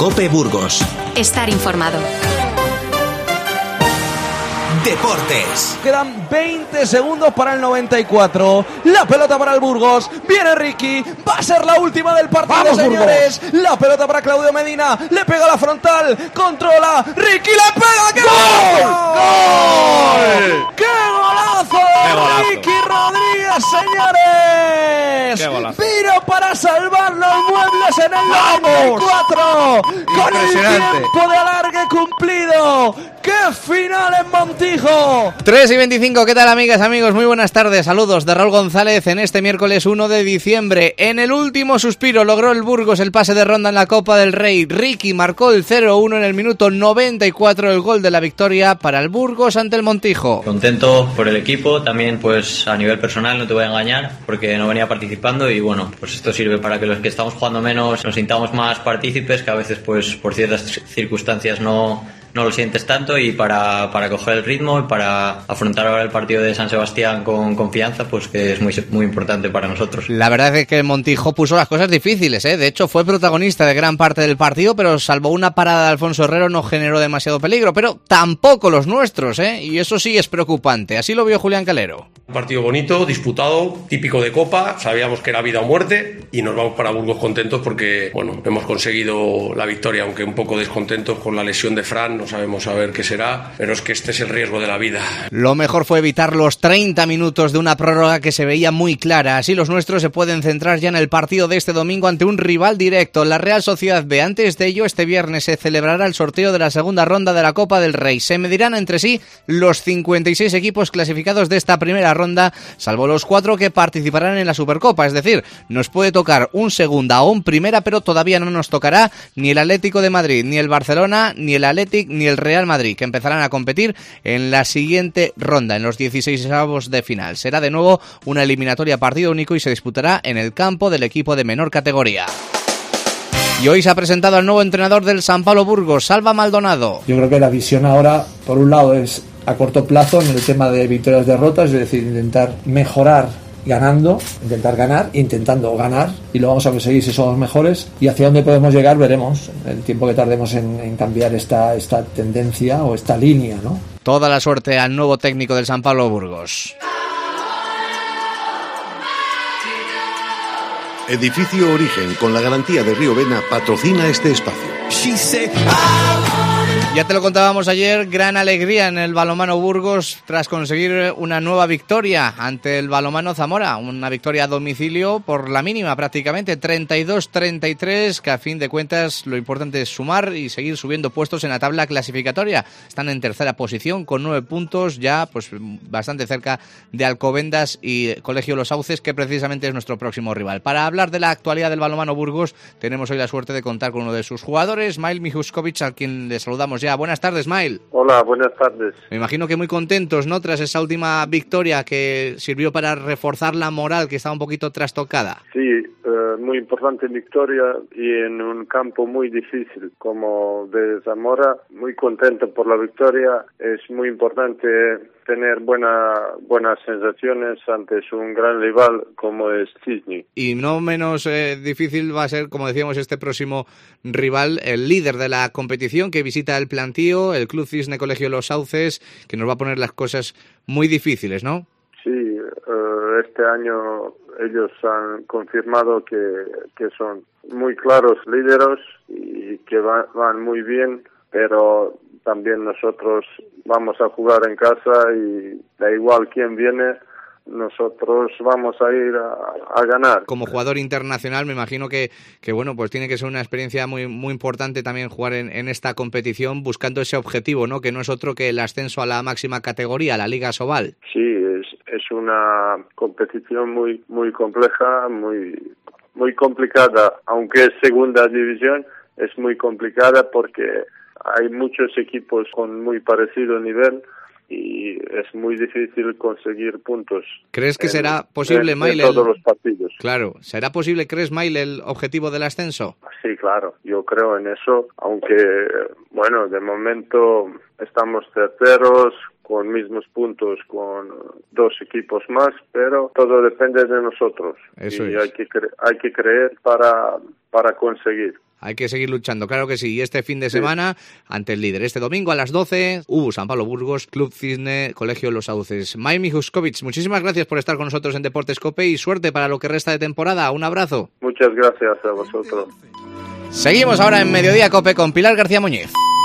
COPE Burgos. Estar informado. Deportes. Quedan 20 segundos para el 94. La pelota para el Burgos. Viene Ricky. Va a ser la última del partido, ¡vamos, señores! Burgos! La pelota para Claudio Medina. Le pega a la frontal. Controla. Ricky le pega. ¡Qué gol! ¡Qué golazo! ¡Qué golazo! Ricky Rodríguez, señores. ¡Qué golazo! Vino para salvar los muebles en el 94. Con el tiempo de alargue cumplido. ¡Qué final en Montijo! 3:25, ¿qué tal, amigas, amigos? Muy buenas tardes, saludos de Raúl González en este miércoles 1 de diciembre. En el último suspiro logró el Burgos el pase de ronda en la Copa del Rey. Ricky marcó el 0-1 en el minuto 94, el gol de la victoria para el Burgos ante el Montijo. Contento por el equipo, también pues a nivel personal, no te voy a engañar, porque no venía participando y bueno, pues esto sirve para que los que estamos jugando menos nos sintamos más partícipes, que a veces pues por ciertas circunstancias no lo sientes tanto, y para coger el ritmo y para afrontar ahora el partido de San Sebastián con confianza, pues que es muy importante para nosotros. La verdad es que el Montijo puso las cosas difíciles, ¿eh? De hecho fue protagonista de gran parte del partido, pero salvo una parada de Alfonso Herrero no generó demasiado peligro, pero tampoco los nuestros, ¿eh? Y eso sí es preocupante, así lo vio Julián Calero. Un partido bonito, disputado, típico de Copa, sabíamos que era vida o muerte y nos vamos para Burgos contentos porque, bueno, hemos conseguido la victoria, aunque un poco descontentos con la lesión de Fran, no sabemos a ver qué será, pero es que este es el riesgo de la vida. Lo mejor fue evitar los 30 minutos de una prórroga que se veía muy clara, así los nuestros se pueden centrar ya en el partido de este domingo ante un rival directo, la Real Sociedad B. Antes de ello, este viernes se celebrará el sorteo de la segunda ronda de la Copa del Rey. Se medirán entre sí los 56 equipos clasificados de esta primera ronda, salvo los 4 que participarán en la Supercopa, es decir, nos puede tocar un segunda o un primera, pero todavía no nos tocará ni el Atlético de Madrid, ni el Barcelona, ni el Athletic, ni el Real Madrid, que empezarán a competir en la siguiente ronda, en los 16avos de final. Será de nuevo una eliminatoria partido único y se disputará en el campo del equipo de menor categoría. Y hoy se ha presentado al nuevo entrenador del San Pablo Burgos, Salva Maldonado. Yo creo que la visión ahora, por un lado, es a corto plazo en el tema de victorias-derrotas, es decir, intentar mejorar ganando, intentar ganar, intentando ganar, y lo vamos a conseguir si somos mejores, y hacia dónde podemos llegar veremos el tiempo que tardemos en cambiar esta tendencia o esta línea, ¿no? Toda la suerte al nuevo técnico del San Pablo Burgos. Edificio Origen, con la garantía de Río Vena, patrocina este espacio. Ya te lo contábamos ayer, gran alegría en el balonmano Burgos tras conseguir una nueva victoria ante el balonmano Zamora, una victoria a domicilio por la mínima prácticamente, 32-33, que a fin de cuentas lo importante es sumar y seguir subiendo puestos en la tabla clasificatoria. Están en tercera posición con 9 puntos, ya pues bastante cerca de Alcobendas y Colegio Los Sauces, que precisamente es nuestro próximo rival. Para hablar de la actualidad del balonmano Burgos, tenemos hoy la suerte de contar con uno de sus jugadores, Mail Mijuskovic, a quien le saludamos ya. Buenas tardes, Mail. Hola, buenas tardes. Me imagino que muy contentos, ¿no?, tras esa última victoria que sirvió para reforzar la moral que estaba un poquito trastocada. Sí, muy importante victoria y en un campo muy difícil como de Zamora. Muy contento por la victoria. Es muy importante tener buenas sensaciones ante un gran rival como es Cisne. Y no menos difícil va a ser, como decíamos, este próximo rival, el líder de la competición que visita el Plantío, el Club Cisne Colegio Los Sauces, que nos va a poner las cosas muy difíciles, ¿no? Sí, este año ellos han confirmado que son muy claros líderes y que van muy bien, pero también nosotros vamos a jugar en casa y da igual quién viene, nosotros vamos a ir a ganar. Como jugador internacional me imagino que bueno, pues tiene que ser una experiencia muy muy importante también jugar en esta competición buscando ese objetivo, ¿no?, que no es otro que el ascenso a la máxima categoría, la Liga Sobal. Sí, es una competición muy compleja, muy complicada, aunque es segunda división, es muy complicada porque hay muchos equipos con muy parecido nivel y es muy difícil conseguir puntos. ¿Crees que será posible, Mail? En todos los partidos. Claro, ¿será posible, crees, Mail, el objetivo del ascenso? Sí, claro, yo creo en eso, aunque, bueno, de momento estamos terceros, con mismos puntos con 2 equipos más, pero todo depende de nosotros. Eso y es. hay que creer para conseguir. Hay que seguir luchando, claro que sí. Y este fin de semana, ante el líder. Este domingo a las 12, San Pablo Burgos, Club Cisne, Colegio Los Sauces. Maimi Huskovic, muchísimas gracias por estar con nosotros en Deportes COPE y suerte para lo que resta de temporada. Un abrazo. Muchas gracias a vosotros. Seguimos ahora en Mediodía COPE con Pilar García Muñiz.